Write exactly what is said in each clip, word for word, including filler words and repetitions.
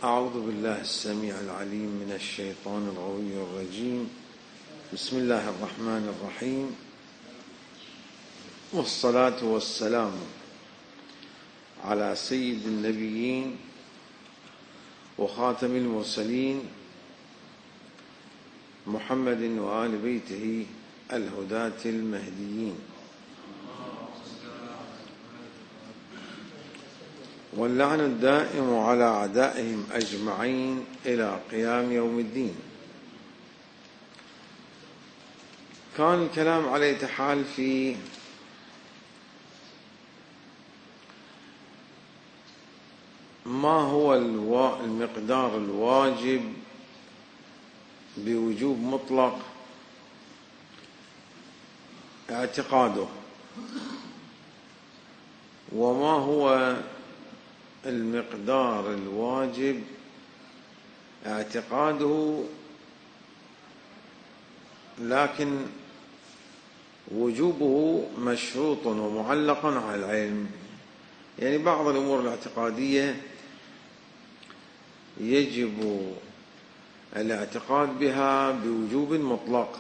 أعوذ بالله السميع العليم من الشيطان الغوي الرجيم. بسم الله الرحمن الرحيم، والصلاة والسلام على سيد النبيين وخاتم المرسلين محمد وآل بيته الهداة المهديين، واللعن الدائم على أعدائهم أجمعين إلى قيام يوم الدين. كان الكلام على أية حال في ما هو المقدار الواجب بوجوب مطلق اعتقاده، وما هو المقدار الواجب اعتقاده لكن وجوبه مشروط ومعلق على العلم. يعني بعض الأمور الاعتقادية يجب الاعتقاد بها بوجوب مطلق،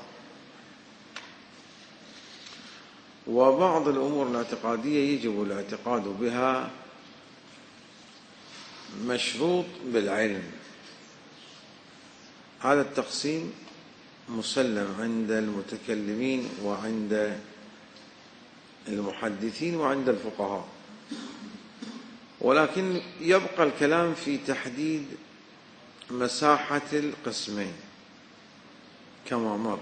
وبعض الأمور الاعتقادية يجب الاعتقاد بها مشروط بالعلم. هذا التقسيم مسلم عند المتكلمين وعند المحدثين وعند الفقهاء، ولكن يبقى الكلام في تحديد مساحة القسمين كما مر.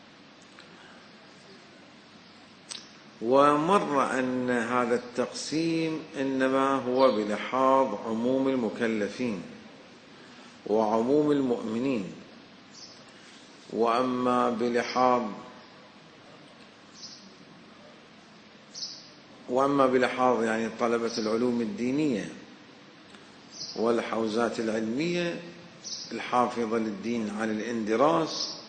ومر أن هذا التقسيم إنما هو بلحاظ عموم المكلفين وعموم المؤمنين، وأما بلحاظ وأما بلحاظ يعني طلبة العلوم الدينية والحوزات العلمية الحافظة للدين عن الاندراس،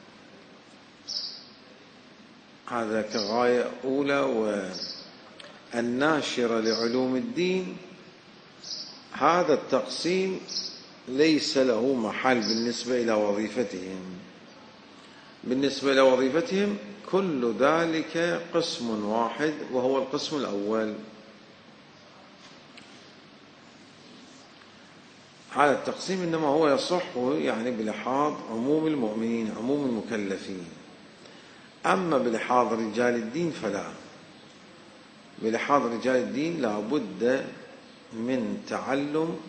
هذا كغاية أولى، والناشرة لعلوم الدين هذا التقسيم ليس له محل بالنسبة إلى وظيفتهم. بالنسبة إلى وظيفتهم كل ذلك قسم واحد، وهو القسم الأول. هذا التقسيم إنما هو يصح يعني بلحاظ عموم المؤمنين عموم المكلفين. أما بلحاظ رجال الدين فلا. بلحاظ رجال الدين لا بد من تعلم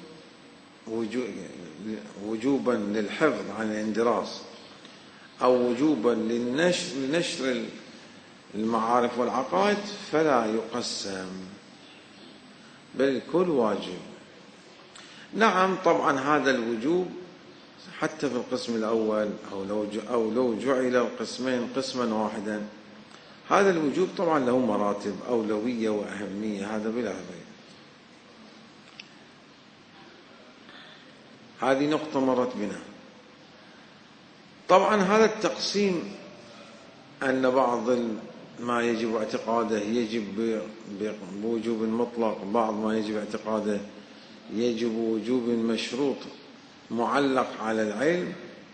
وجوبا للحفظ عن الاندراس أو وجوبا للنشر, لنشر المعارف والعقائد، فلا يقسم بل الكل واجب. نعم طبعا هذا الوجوب حتى في القسم الأول أو لو أو لو جعل القسمين قسما واحدا، هذا الوجوب طبعا له مراتب أولوية وأهمية، هذا بلا ريب. هذه نقطة مرت بنا. طبعا هذا التقسيم أن بعض ما يجب اعتقاده يجب بوجوب مطلق، بعض ما يجب اعتقاده يجب وجوب مشروط معلق على العلم،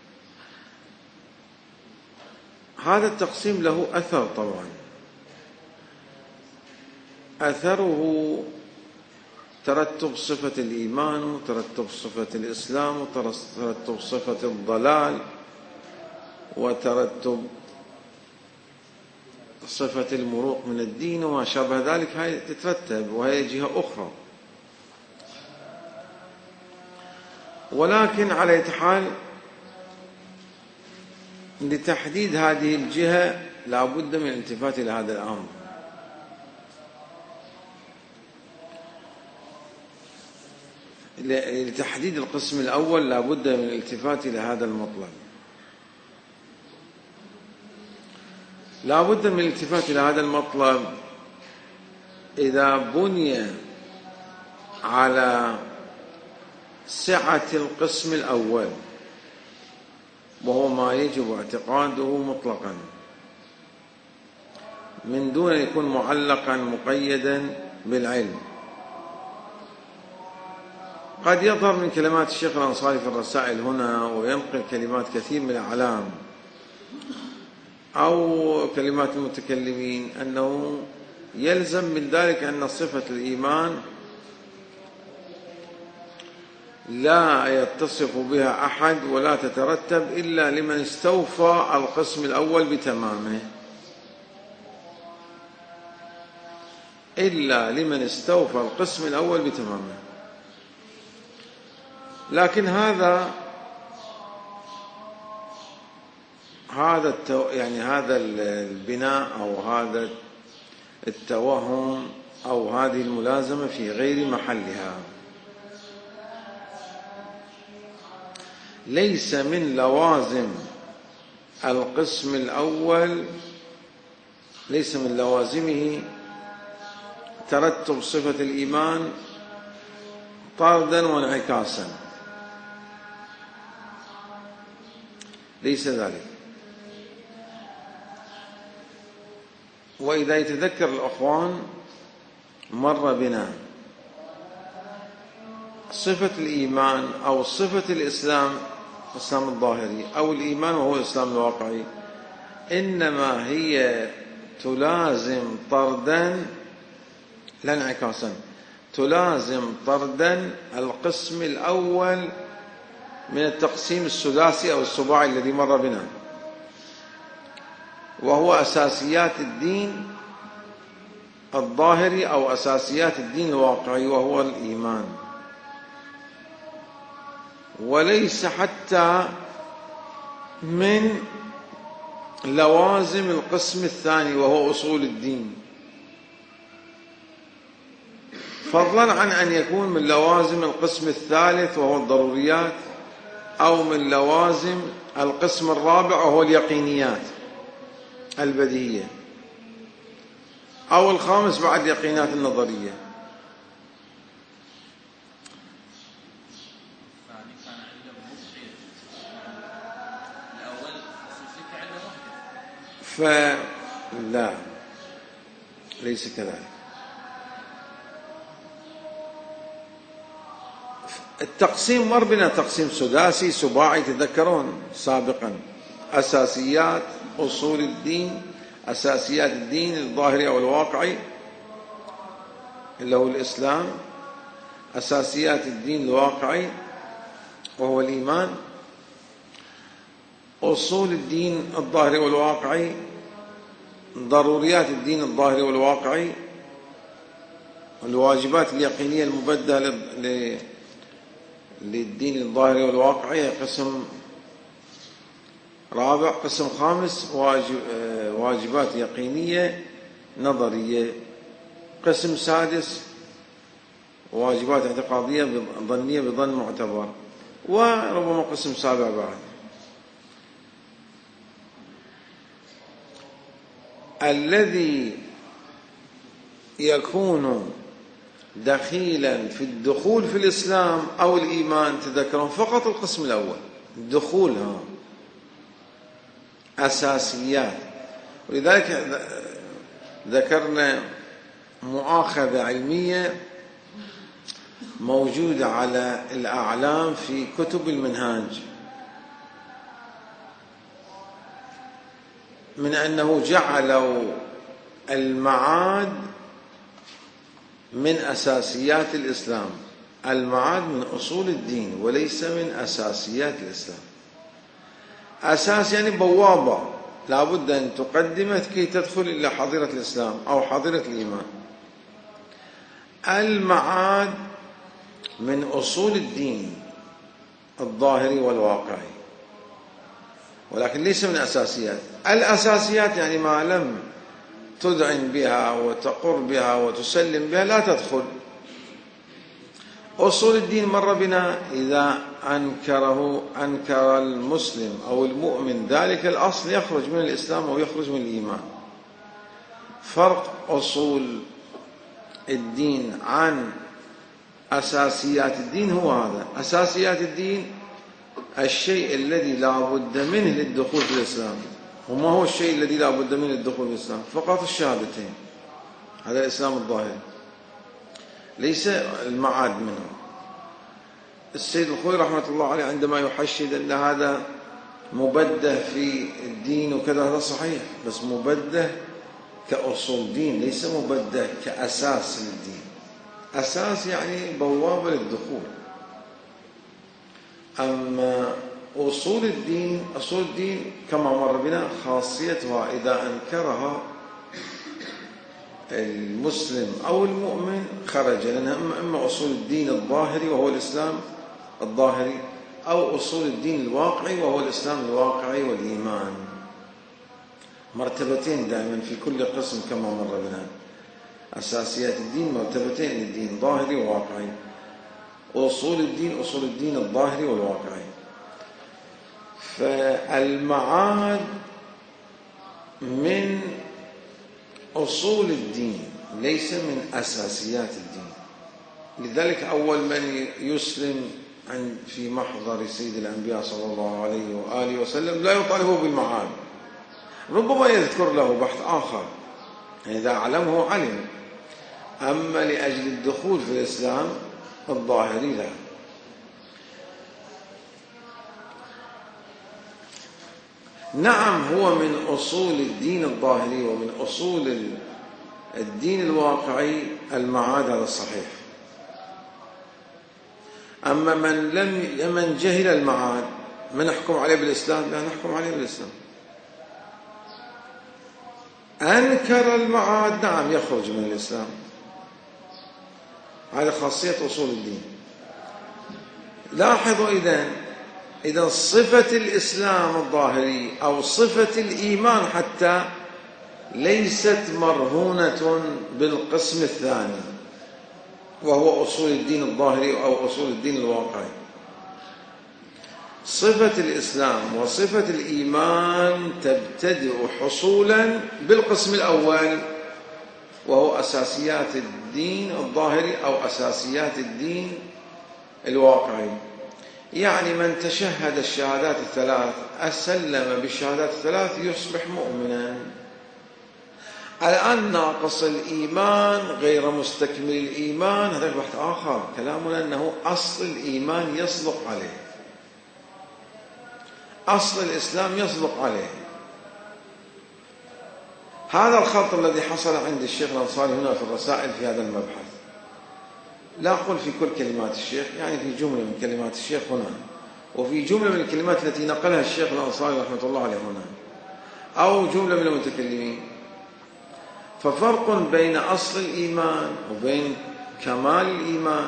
هذا التقسيم له أثر. طبعا أثره ترتب صفة الإيمان، وترتب صفة الإسلام، وترتب صفة الضلال، وترتب صفة المروق من الدين وما شابه ذلك. هاي تترتب وهي جهة أخرى. ولكن على أي حال لتحديد هذه الجهة لا بد من الالتفات إلى هذا الأمر. لتحديد القسم الأول لا بد من الالتفات إلى هذا المطلب. لا بد من الالتفات إلى هذا المطلب إذا بني على سعة القسم الأول، وهو ما يجب اعتقاده مطلقا من دون أن يكون معلقا مقيدا بالعلم. قد يظهر من كلمات الشيخ الأنصاري في الرسائل هنا وينقل كلمات كثير من الأعلام أو كلمات المتكلمين أنه يلزم من ذلك أن صفة الإيمان لا يتصف بها أحد ولا تترتب إلا لمن استوفى القسم الأول بتمامه، إلا لمن استوفى القسم الأول بتمامه. لكن هذا هذا التو يعني هذا البناء أو هذا التوهم أو هذه الملازمة في غير محلها، ليس من لوازم القسم الأول، ليس من لوازمه ترتب صفة الإيمان طردا وانعكاسا، ليس ذلك. وإذا يتذكر الأخوان مر بنا صفة الإيمان أو صفة الإسلام، الإسلام الظاهري أو الإيمان وهو الإسلام الواقعي، إنما هي تلازم طردا لا انعكاسا، تلازم طردا القسم الأول من التقسيم الثلاثي أو السباعي الذي مر بنا، وهو أساسيات الدين الظاهري أو أساسيات الدين الواقعي وهو الإيمان، وليس حتى من لوازم القسم الثاني وهو أصول الدين، فضلا عن أن يكون من لوازم القسم الثالث وهو الضروريات، أو من لوازم القسم الرابع وهو اليقينيات البديهية، أو الخامس بعد اليقينات النظرية. فلا، ليس كذلك. التقسيم مر بنا تقسيم سداسي سباعي تذكرون سابقا: أساسيات أصول الدين، أساسيات الدين الظاهري أو الواقعي اللي هو الإسلام، أساسيات الدين الواقعي وهو الإيمان، أصول الدين الظاهري والواقعي، ضروريات الدين الظاهري والواقعي، الواجبات اليقينية المبدلة للدين الظاهري والواقعي قسم رابع. قسم خامس واجب واجبات يقينية نظرية. قسم سادس واجبات اعتقادية ظنية بظن معتبر، وربما قسم سابع بعد. الذي يكون دخيلا في الدخول في الإسلام أو الإيمان تذكرون فقط القسم الأول، الدخول ها أساسيات. ولذلك ذكرنا مؤاخذة علمية موجودة على الأعلام في كتب المنهاج من أنه جعلوا المعاد من أساسيات الإسلام. المعاد من أصول الدين وليس من أساسيات الإسلام. أساس يعني بوابة لابد أن تقدمه كي تدخل إلى حظيرة الإسلام أو حظيرة الإيمان. المعاد من أصول الدين الظاهري والواقعي، ولكن ليس من أساسيات. الأساسيات يعني ما لم تدعن بها وتقر بها وتسلم بها لا تدخل. أصول الدين مر بنا إذا أنكره أنكر المسلم أو المؤمن ذلك الأصل يخرج من الإسلام أو يخرج من الإيمان. فرق أصول الدين عن أساسيات الدين هو هذا. أساسيات الدين الشيء الذي لا بد منه للدخول في الإسلام، وما هو الشيء الذي لا بد منه للدخول في الإسلام؟ فقط الشهادتين، هذا الإسلام الظاهر، ليس المعاد منه. السيد الخوئي رحمة الله عليه عندما يحشد أن هذا مبده في الدين وكذا، هذا صحيح، بس مبده كأصول دين، ليس مبده كأساس للدين. أساس يعني بوابة للدخول. أما أصول الدين، أصول الدين كما مر بنا خاصيتها إذا أنكرها المسلم أو المؤمن خرج، لأنها إما أصول الدين الظاهري وهو الإسلام الظاهري، أو أصول الدين الواقعي وهو الإسلام الواقعي والإيمان. مرتبتين دائما في كل قسم كما مر بنا. أساسيات الدين مرتبتين للدين، ظاهري وواقعي. أصول الدين أصول الدين الظاهري والواقعي. فالمعاد من أصول الدين ليس من أساسيات الدين. لذلك أول من يسلم عن في محضر سيد الأنبياء صلى الله عليه وآله وسلم لا يطالبه بالمعاد، ربما يذكر له بحث آخر، إذا علمه علم، أما لأجل الدخول في الإسلام الظاهري لا. نعم، هو من أصول الدين الظاهري ومن أصول الدين الواقعي المعاد على الصحيح. أما من لم من جهل المعاد ما نحكم عليه بالإسلام؟ لا نحكم عليه بالإسلام. أنكر المعاد نعم يخرج من الإسلام. هذه خاصية أصول الدين. لاحظوا إذن إذا صفة الإسلام الظاهري أو صفة الإيمان حتى ليست مرهونة بالقسم الثاني وهو أصول الدين الظاهري أو أصول الدين الواقعي. صفة الإسلام وصفة الإيمان تبتدئ حصولا بالقسم الأول وهو أساسيات الدين الظاهري أو أساسيات الدين الواقعي. يعني من تشهد الشهادات الثلاث أسلم بالشهادات الثلاث يصبح مؤمنا. الآن ناقص الإيمان غير مستكمل الإيمان هذا بحث آخر. كلامنا أنه أصل الإيمان يصدق عليه، أصل الإسلام يصدق عليه. هذا الخلط الذي حصل عند الشيخ الأنصاري هنا في الرسائل في هذا المبحث. لا أقول في كل كلمات الشيخ، يعني في جملة من كلمات الشيخ هنا، وفي جملة من الكلمات التي نقلها الشيخ الأنصاري رحمة الله عليه هنا، أو جملة من المتكلمين. ففرق بين أصل الإيمان وبين كمال الإيمان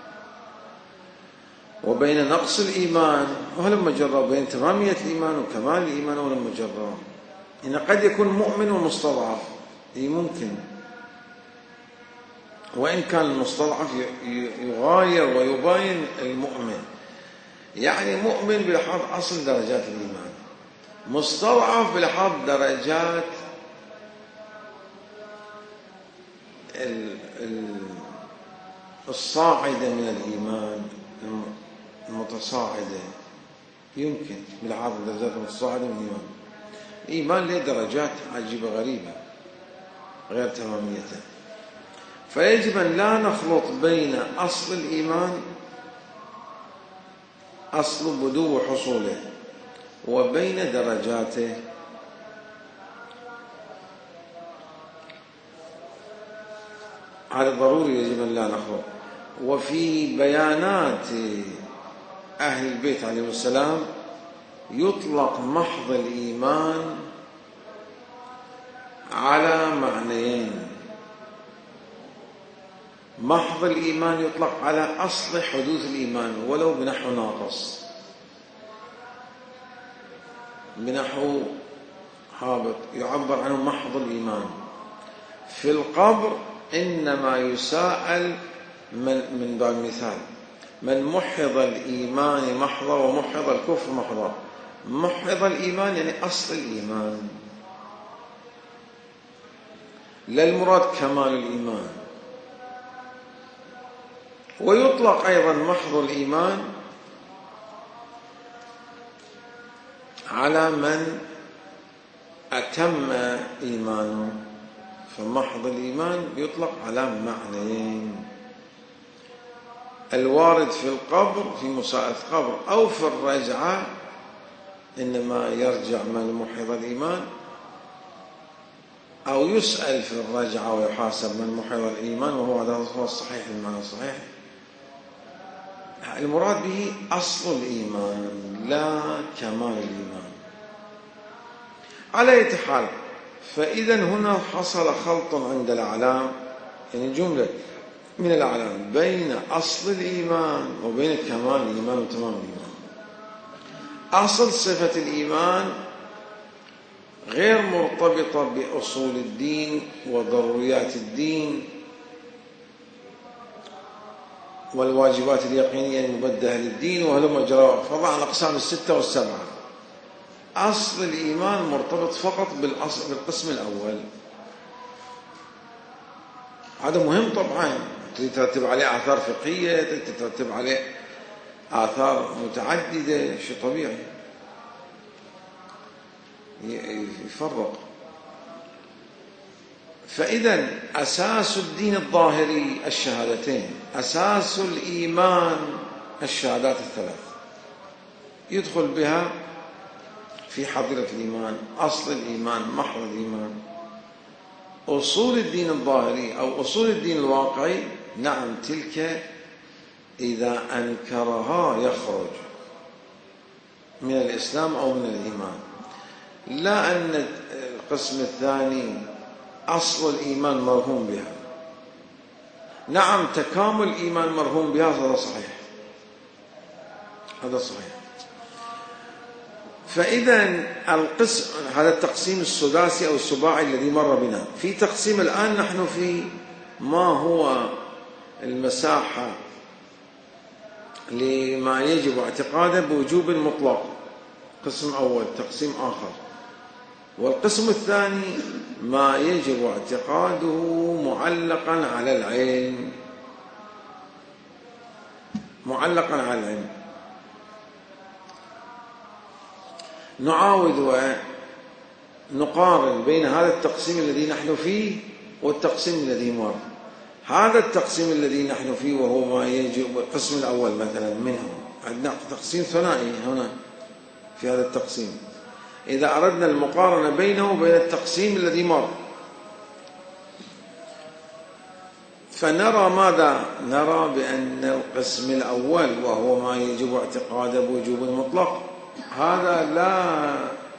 وبين نقص الإيمان ولما جرى، بين تمامية الإيمان وكمال الإيمان ولما جرى. إن قد يكون مؤمن ومستضعف، هي ممكن، وإن كان المستضعف يغاير ويباين المؤمن. يعني مؤمن بلحاظ أصل درجات الإيمان، مستضعف بلحاظ درجات الصاعدة من الإيمان، المتصاعدة، يمكن بلحاظ الدرجات المتصاعدة من الإيمان. الإيمان له درجات عجيبة غريبة غير تماميته. فيجب أن لا نخلط بين أصل الإيمان، أصل بدو حصوله، وبين درجاته. هذا ضروري، يجب أن لا نخلط. وفي بيانات أهل البيت عليهم السلام يطلق محض الإيمان على معنيين. محض الإيمان يطلق على أصل حدوث الإيمان ولو بنحو ناقص، بنحو هابط، يعبر عنه محض الإيمان. في القبر إنما يساءل من, من باب المثال من محض الإيمان محضا ومحض الكفر محضا. محض الإيمان يعني أصل الإيمان، لا المراد كمال الإيمان. ويطلق أيضا محض الإيمان على من أتم إيمانه. فمحض الإيمان يطلق على معنيين. الوارد في القبر في مساءلة قبر أو في الرجعة إنما يرجع من محض الإيمان، أو يسأل في الرجعة ويحاسب من محض الإيمان، وهو هذا هو الصحيح المعنى الصحيح. المراد به أصل الإيمان لا كمال الإيمان. على أي حال، فإذا هنا حصل خلط عند الأعلام، يعني جملة من الأعلام بين أصل الإيمان وبين كمال الإيمان وتمام الإيمان. أصل صفة الإيمان غير مرتبطة بأصول الدين وضروريات الدين والواجبات اليقينية المبدهة للدين وهلم جرى، فضع عن الأقسام الستة والسبعة. أصل الإيمان مرتبط فقط بالأصل بالقسم الأول. هذا مهم طبعا، تترتب عليه آثار فقهية، تترتب عليه آثار متعددة، شيء طبيعي يفرق. فإذا أساس الدين الظاهري الشهادتين، أساس الإيمان الشهادات الثلاث، يدخل بها في حظيرة الإيمان، أصل الإيمان، محض الإيمان. أصول الدين الظاهري أو أصول الدين الواقعي، نعم تلك إذا أنكرها يخرج من الإسلام أو من الإيمان. لا أن القسم الثاني أصل الإيمان مرهون بها، نعم تكامل الإيمان مرهون بها، هذا صحيح، هذا صحيح. فإذا القسم، هذا التقسيم السداسي أو السباعي الذي مر بنا. في تقسيم الآن نحن في ما هو المساحة لما يجب اعتقاده بوجوب مطلق، قسم أول، تقسيم آخر. والقسم الثاني ما يجب اعتقاده معلقا على العلم، معلقا على العلم. نعاود ونقارن بين هذا التقسيم الذي نحن فيه والتقسيم الذي مر. هذا التقسيم الذي نحن فيه وهو ما يجب، القسم الأول مثلا منه، عندنا تقسيم ثنائي هنا في هذا التقسيم. إذا أردنا المقارنة بينه وبين التقسيم الذي مر، فنرى ماذا؟ نرى بأن القسم الأول وهو ما يجب اعتقاده بوجوب المطلق، هذا لا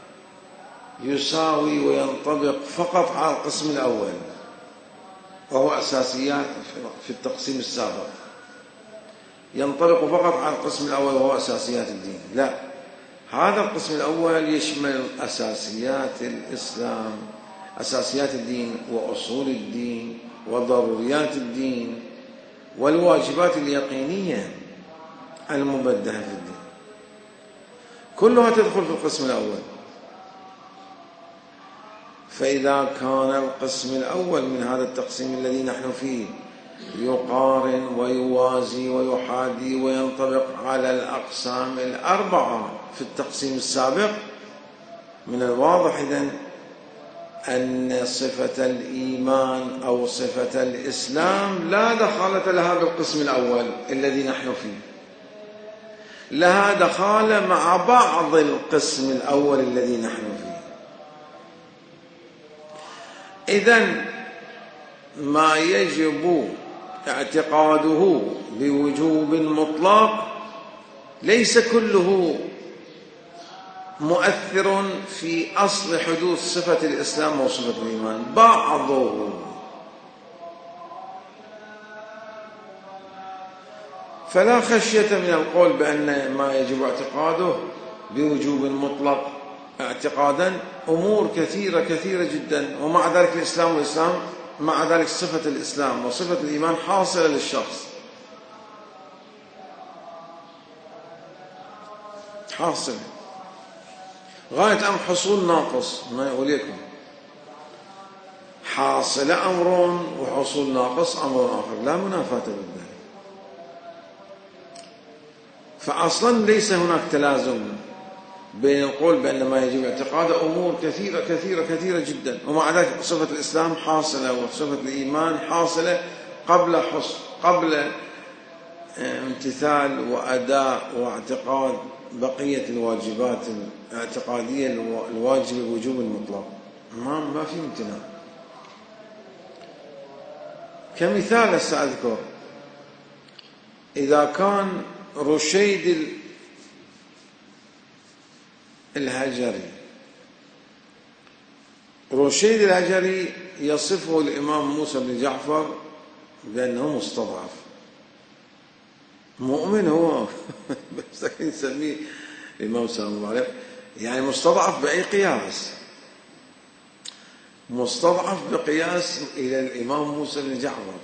يساوي وينطبق فقط على القسم الأول وهو أساسيات في التقسيم السابق، ينطبق فقط على القسم الأول وهو أساسيات الدين. لا، هذا القسم الأول يشمل أساسيات الإسلام، أساسيات الدين وأصول الدين وضروريات الدين والواجبات اليقينية المبدهة في الدين، كلها تدخل في القسم الأول. فإذا كان القسم الأول من هذا التقسيم الذي نحن فيه يقارن ويوازي ويحادي وينطبق على الأقسام الأربعة في التقسيم السابق، من الواضح إذن أن صفة الإيمان أو صفة الإسلام لا دخالة لها بالقسم الأول الذي نحن فيه، لها دخالة مع بعض القسم الأول الذي نحن فيه. إذن ما يجب اعتقاده بوجوب مطلق ليس كله مؤثر في أصل حدوث صفة الإسلام وصفة الإيمان، بعضه. فلا خشية من القول بأن ما يجب اعتقاده بوجوب مطلق اعتقادا أمور كثيرة كثيرة جدا، ومع ذلك الإسلام والإسلام مع ذلك صفة الإسلام وصفة الإيمان حاصلة للشخص، حاصل غاية أم حصول ناقص، ما يقول لكم حاصل أمر وحصول ناقص أمر آخر، لا منافاة بذلك. فأصلا ليس هناك تلازم بين القول بأن ما يجب اعتقاده أمور كثيرة كثيرة كثيرة جدا، ومع ذلك صفة الإسلام حاصلة وصفة الإيمان حاصلة قبل حص قبل امتثال وأداء واعتقاد بقية الواجبات الاعتقادية الواجبة بوجوب المطلق، ما ما في امتناع. كمثال سأذكر، إذا كان رشيد الهجري رشيد الهجري يصفه الإمام موسى بن جعفر بأنه مستضعف، مؤمن هو بس نسميه الإمام سلام الله عليه، يعني مستضعف بأي قياس؟ مستضعف بقياس إلى الإمام موسى بن جعفر.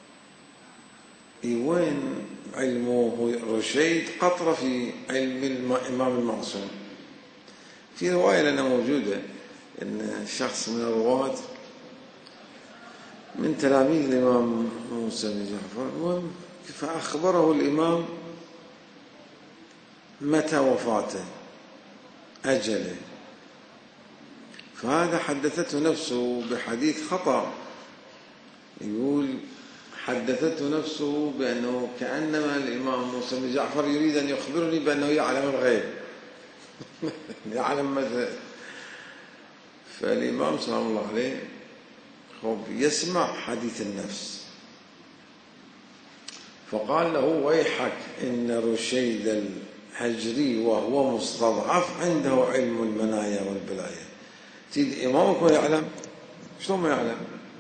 وين علمه رشيد؟ قطرة في علم الإمام المعصوم. في رواية لنا موجودة أن شخص من الرواة من تلاميذ الإمام موسى بن جعفر فأخبره الإمام متى وفاته أجله، فهذا حدثته نفسه بحديث خطأ، يقول حدثته نفسه بأنه كأنما الإمام موسى بن جعفر يريد أن يخبرني بأنه يعلم الغيب يعلم متى. فالإمام سلام الله عليه يسمع حديث النفس، فقال له ويحك إن رشيد الهجري وهو مستضعف عنده علم المنايا والبلايا. تيد إمامك ما يعلم، شلون ما يعلم؟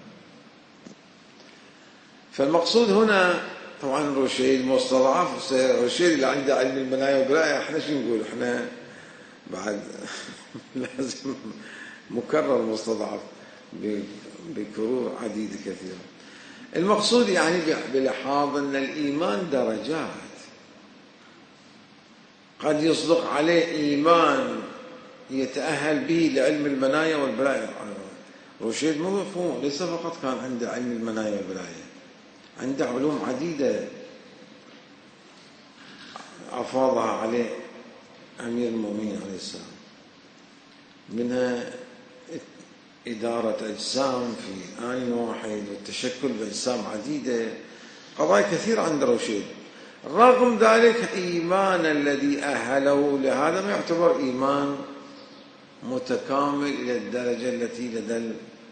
فالمقصود هنا طبعا رشيد مستضعف، رشيد اللي عنده علم المنايا والبلايا احنا شو نقول؟ احنا بعد لازم مكرر مستضعف بكرور عديدة كثيرة. المقصود يعني بلحاظ أن الإيمان درجات، قد يصدق عليه إيمان يتأهل به لعلم المنايا والبلايا. رشيد مو مفهوم ليس فقط كان عنده علم المنايا والبلايا، عنده علوم عديدة أفاضها عليه أمير المؤمنين عليه السلام، منها إدارة أجسام في آن واحد والتشكل بأجسام عديدة، قضايا كثيرة عند رشيد. رغم ذلك إيمان الذي أهله لهذا ما يعتبر إيمان متكامل إلى الدرجة التي لدى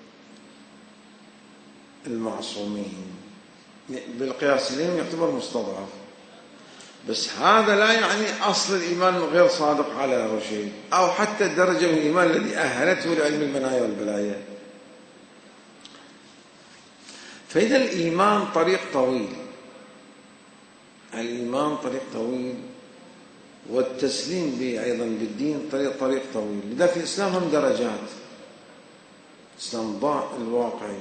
المعصومين، بالقياس لهم يعتبر مستضعف. بس هذا لا يعني أصل الإيمان غير صادق على رشيد، أو حتى الدرجة من الإيمان الذي أهلته لعلم المنايا والبلايا. فإذا الإيمان طريق طويل، الإيمان طريق طويل، والتسليم به أيضا بالدين طريق طريق طويل. لذلك الإسلام هم درجات، الإسلام ضاء الواقعي.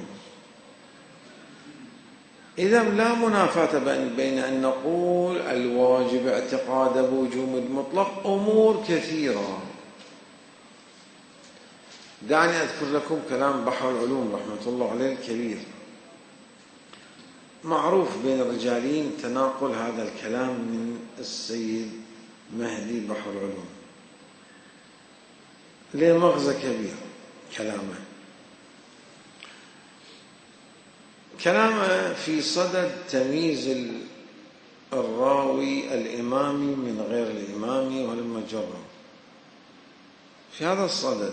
إذا لا منافاة بين أن نقول الواجب اعتقاد بوجوب المطلق أمور كثيرة. دعني أذكر لكم كلام بحر العلوم رحمة الله عليه الكبير، معروف بين الرجالين تناقل هذا الكلام من السيد مهدي بحر العلوم، له مغزى كبير كلامه. كلامه في صدد تمييز الراوي الإمامي من غير الإمامي والمجرد. في هذا الصدد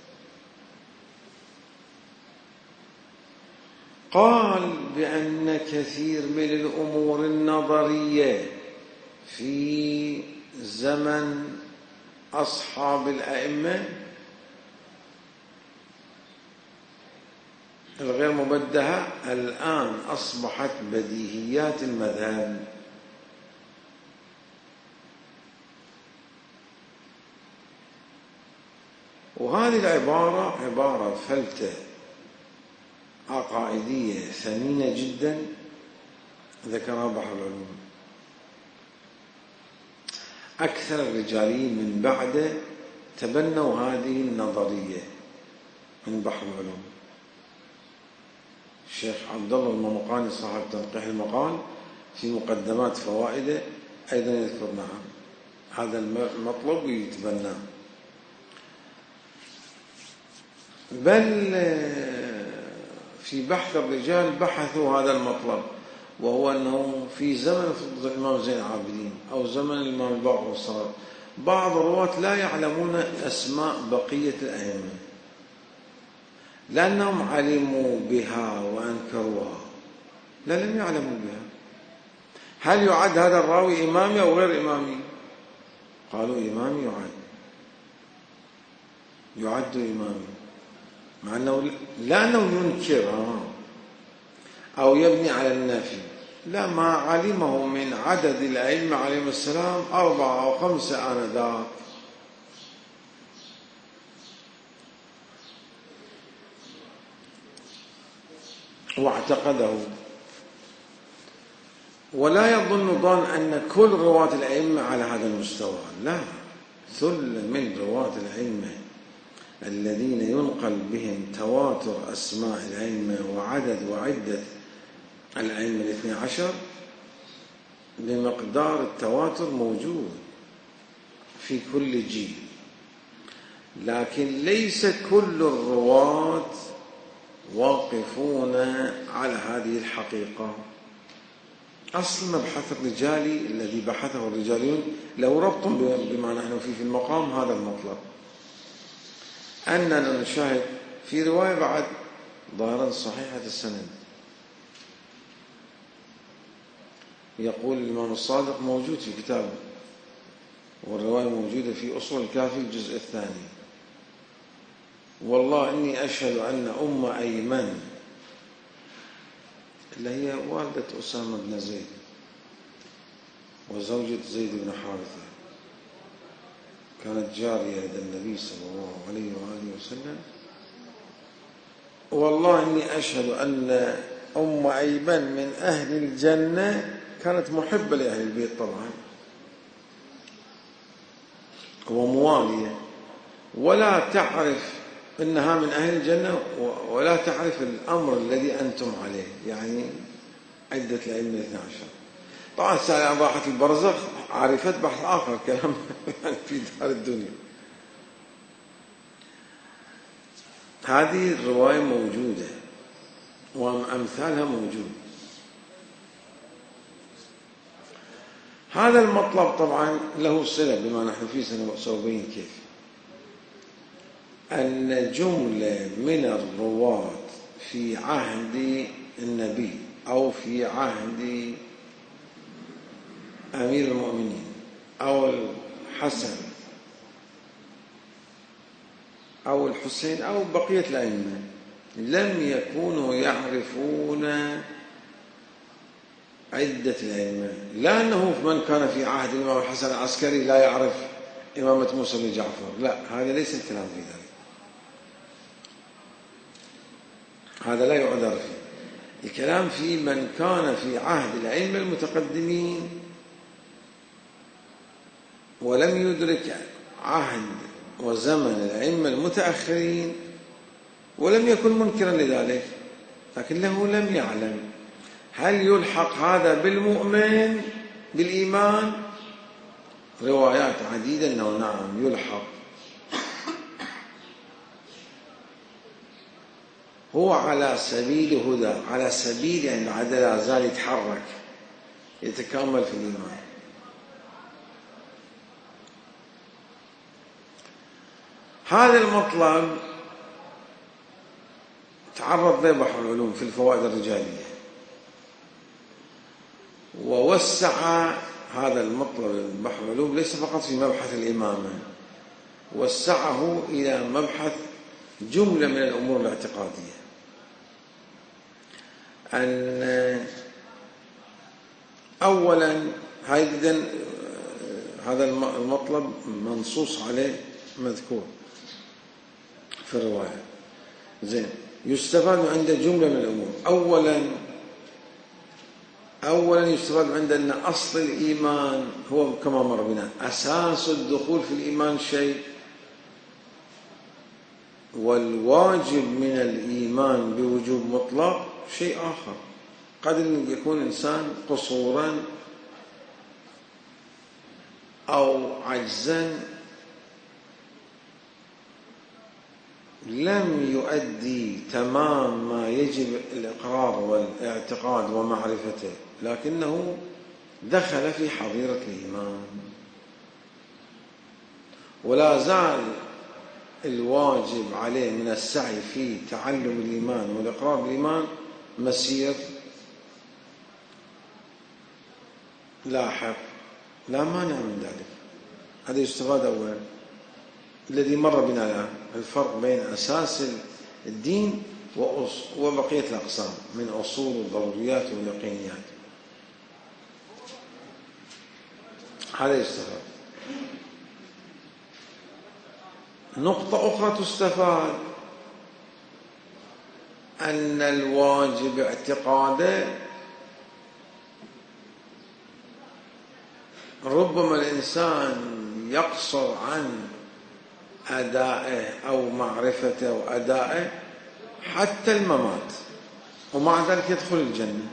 قال بأن كثير من الأمور النظرية في زمن أصحاب الأئمة الغير مبدهة الآن أصبحت بديهيات المذهب. وهذه العبارة عبارة فلتة عقائدية ثمينة جدا ذكرها بحر العلوم. أكثر الرجاليين من بعده تبنوا هذه النظرية من بحر العلوم. الشيخ عبد الله الممقاني صاحب تنقيح المقال في مقدمات فوائده أيضا يذكر نعم هذا المطلب ويتبناه. بل في بحث الرجال بحثوا هذا المطلب وهو أنه في زمن الإمام زين العابدين أو زمن الإمام الباقر والصادق بعض الرواة لا يعلمون أسماء بقية الأئمة لأنهم علموا بها وأنكروها، لا لم يعلموا بها. هل يعد هذا الراوي إمامي أو غير إمامي؟ قالوا إمامي، يعد يعد إمامي، مع أنه لا أنه ينكر أو يبني على النفي، لا، ما علمه من عدد الأئمة عليهم السلام أربعة أو خمسة آنذاك. واعتقده، ولا يظن ظن أن كل رواة الأئمة على هذا المستوى، لا، ثلة من رواة الأئمة الذين ينقل بهم تواتر أسماء الأئمة وعدد وعدة الأئمة الاثني عشر بمقدار التواتر موجود في كل جيل، لكن ليس كل الرواة واقفون على هذه الحقيقة. أصل مبحث الرجالي الذي بحثه الرجاليون له ربط بما نحن فيه في المقام هذا المطلب، أننا نشاهد في رواية بعد ظاهرا صحيحة السند يقول الإمام الصادق موجود في كتابه، والرواية موجودة في أصول الكافي الجزء الثاني: والله إني أشهد أن أم أيمن اللي هي والدة أسامة بن زيد وزوجة زيد بن حارثة كانت جارية لدى النبي صلى الله عليه وآله وسلم، والله إني أشهد أن أم أيمن من أهل الجنة، كانت محبة لأهل البيت طبعا وموالية، ولا تعرف إنها من أهل الجنة ولا تعرف الأمر الذي أنتم عليه، يعني عدة الأئمة الاثنى عشر. طبعا السائلة عن راحة البرزخ عرفت بحث آخر، كلام يعني في دار الدنيا. هذه الرواية موجودة وأمثالها موجود. هذا المطلب طبعا له صلة بما نحن فيه، سنبين كيف أن جملة من الرواة في عهد النبي أو في عهد أمير المؤمنين أو الحسن أو الحسين أو بقية الأئمة لم يكونوا يعرفون عدة الأئمة، لا أنه من كان في عهد الإمام الحسن العسكري لا يعرف إمامة موسى بن جعفر، لا، هذا ليس الكلام في ذلك، هذا لا يعذر فيه. الكلام في من كان في عهد الأئمة المتقدمين ولم يدرك عهد وزمن الأئمة المتأخرين ولم يكن منكرا لذلك، لكنه لم يعلم هل يلحق هذا بالمؤمن بالإيمان. روايات عديدة أنه نعم يلحق، هو على سبيل هدى، على سبيل أن بعد لا زال يتحرك يتكامل في الإيمان. هذا المطلب تعرض له بحر العلوم في الفوائد الرجالية، ووسع هذا المطلب بحر العلوم ليس فقط في مبحث الإمامة، وسعه إلى مبحث جملة من الأمور الاعتقادية، أن أولا هذا المطلب منصوص عليه مذكور في الرواية، زين، يستفاد عند جملة من الأمور. أولا أولا يستفاد عند أن أصل الإيمان هو كما مر بنا، أساس الدخول في الإيمان شيء، والواجب من الإيمان بوجوب مطلق شيء آخر. قد يكون إنسان قصورا أو عجزا لم يؤدي تمام ما يجب الإقرار والاعتقاد ومعرفته، لكنه دخل في حظيرة الإيمان، ولا زال الواجب عليه من السعي في تعلم الإيمان والإقرار بالإيمان مسير لاحق، لا مانع من ذلك. هذا يستفاد أولا الذي مر بنا الآن، الفرق بين أساس الدين وبقية الأقسام من أصول الضروريات واليقينيات، هذا يستفاد. نقطة أخرى تستفاد أن الواجب اعتقاده ربما الإنسان يقصر عن أدائه أو معرفته وأدائه حتى الممات، ومع ذلك يدخل الجنة.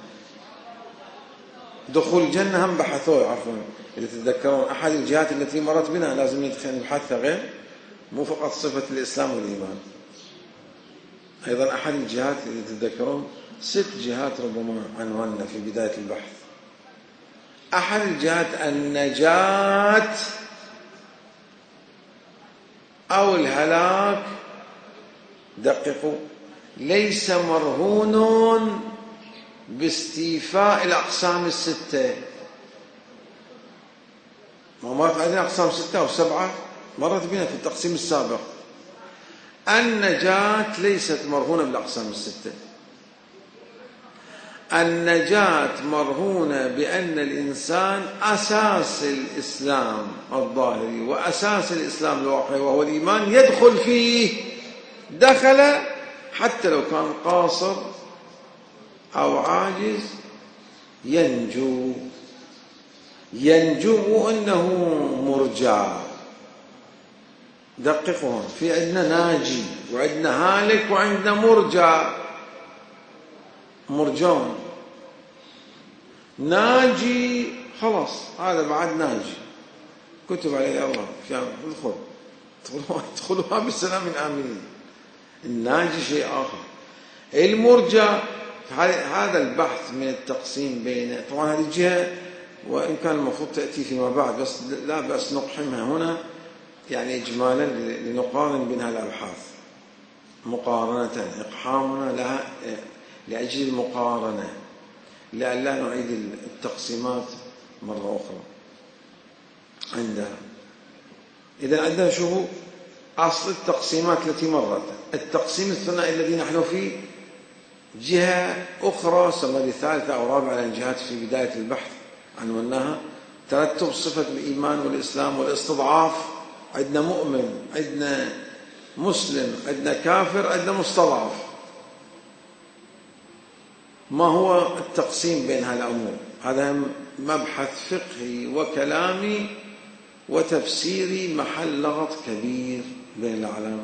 دخول الجنة هم بحثوه، عفوا إذا تتذكرون أحد الجهات التي مرت بنا لازم ندخل نبحثها، غير مو فقط صفة الإسلام والإيمان، أيضا أحد الجهات اللي تتذكرون ست جهات ربما عنواننا في بداية البحث. أحد الجهات النجاة أو الهلاك، دققوا، ليس مرهون باستيفاء الأقسام الستة. ما مرت علينا أقسام ستة أو سبعة، مرت بنا في التقسيم السابق. النجاة ليست مرهونة بالأقسام الستة، النجاة مرهونة بأن الإنسان أساس الإسلام الظاهري وأساس الإسلام الواقعي وهو الإيمان يدخل فيه، دخل حتى لو كان قاصر أو عاجز ينجو. ينجو أنه مرجع. دققوا، في عندنا ناجي وعندنا هالك وعندنا مرجع. مرجون ناجي خلاص، هذا بعد ناجي كتب عليه الله ادخل ادخلوها بالسلام آمنين. الناجي شيء آخر. المرجع هذا البحث من التقسيم بين، طبعا هذه الجهة وإن كان المفروض تأتي فيما بعد، بس لا بأس نقحمها هنا يعني إجمالا لنقارن بينها الأبحاث مقارنة، إقحامنا لها لأجل المقارنة لئلا نعيد التقسيمات مرة أخرى عندها. إذا عندنا شو أصل التقسيمات التي مرت. التقسيم الثنائي الذي نحن فيه جهة أخرى، سمى ثالثة أو رابعة لأن جهات في بداية البحث عنوناها، ترتب صفة الإيمان والإسلام والاستضعاف. عندنا مؤمن، عندنا مسلم، عندنا كافر، عندنا مستضعف. ما هو التقسيم بين هالأمور؟ هذا مبحث فقهي وكلامي وتفسيري محل لغط كبير بين الأعلام،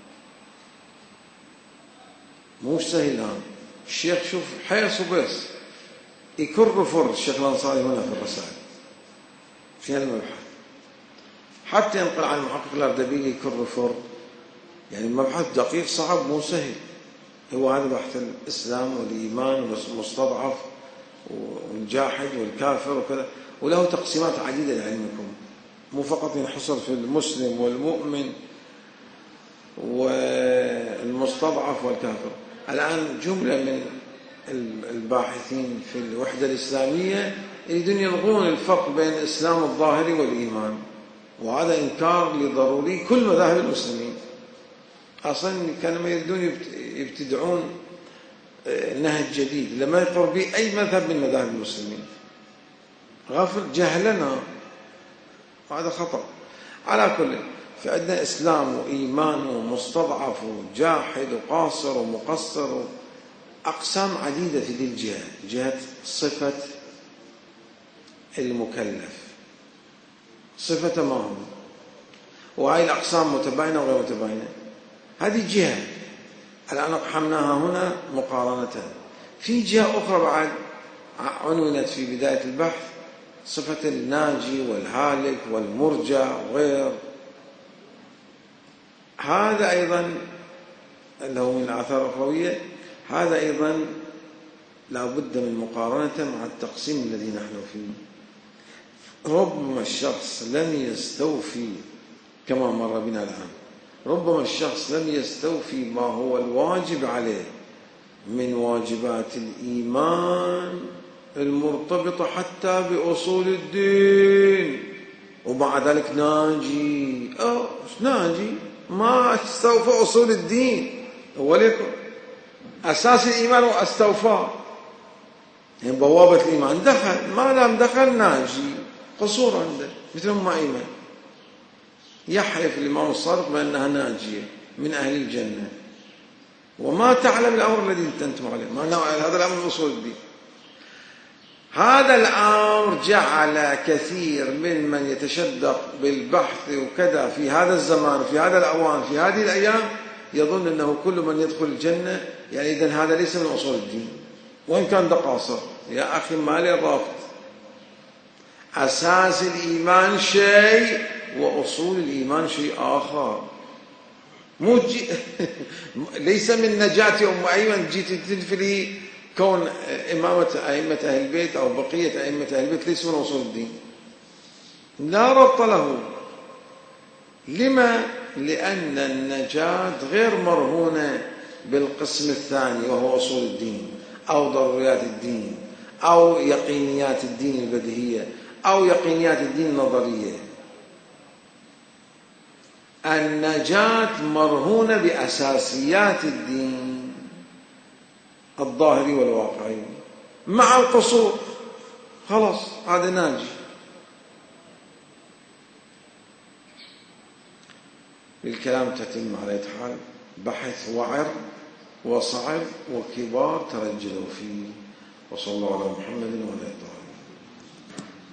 مو سهل الآن. الشيخ شوف حيص وبس يكر فر الشيخ الأنصاري هنا في الرسائل في هذا المبحث، حتى ينقل عن المحقق الأردبيلي يكر فر. يعني المبحث دقيق صعب مو سهل. هو هذا بحث الإسلام والإيمان والمستضعف والجاحد والكافر وكذا، وله تقسيمات عديدة لعلمكم، مو فقط ينحصر في المسلم والمؤمن والمستضعف والكافر. الآن جملة من الباحثين في الوحدة الإسلامية يريدون يلغون الفرق بين الإسلام الظاهري والإيمان، وهذا إنكار لضروري كل مذاهب المسلمين. أصلا كانوا يريدون يبتدعون نهج جديد لما يقر به أي مذهب من مذاهب المسلمين، غافل جهلنا، وهذا خطأ. على كل، فعندنا إسلام وإيمان ومستضعف وجاحد وقاصر ومقصر، أقسام عديدة في ذي الجهة، جهة صفة المكلف، صفة ما هو، وهذه الأقسام متباينة وغير متباينة. هذه جهة الآن أقحمناها هنا مقارنة. في جهة أخرى بعد عنونت في بداية البحث، صفة الناجي والهالك والمرجع وغير. هذا أيضا له من الآثار الأخروية، هذا أيضا لا بد من مقارنته مع التقسيم الذي نحن فيه. ربما الشخص لم يستوفي كما مر بنا الآن، ربما الشخص لم يستوفي ما هو الواجب عليه من واجبات الإيمان المرتبطة حتى بأصول الدين، ومع ذلك ناجي. أو ناجي ما استوفى أصول الدين، ولكن أساس الإيمان واستوفى، يعني بوابة الإيمان دخل، ما دام دخل ناجي، قصور عنده مثل أم أيمن يحلف الإمام الصادق بأنها ناجية من أهل الجنة، وما تعلم الأمر الذي أنتم عليه، ما هذا الأمر من أصول الدين. هذا الأمر جعل كثير من من يتشدق بالبحث وكذا في هذا الزمان في هذا الأوان في هذه الأيام يظن أنه كل من يدخل الجنة، يعني إذن هذا ليس من أصول الدين، وإن كان ده قاصر. يا أخي ما لي الرفض، أساس الإيمان شيء وأصول الإيمان شيء آخر. مو جي... ليس من نجاة أم أيمن جيت تنفلي كون إمامة أئمة أهل البيت أو بقية أئمة أهل البيت ليس من أصول الدين، لا ربط له. لما؟ لأن النجاة غير مرهونة بالقسم الثاني وهو أصول الدين أو ضروريات الدين أو يقينيات الدين البديهية أو يقينيات الدين النظرية. النجاة مرهونة بأساسيات الدين الظاهري والواقعي مع القصور، خلاص هذا ناجي. للكلام تتم على حال بحث وعر وصعب وكبار ترجلوا فيه. وصلى الله على محمد وعلى آله.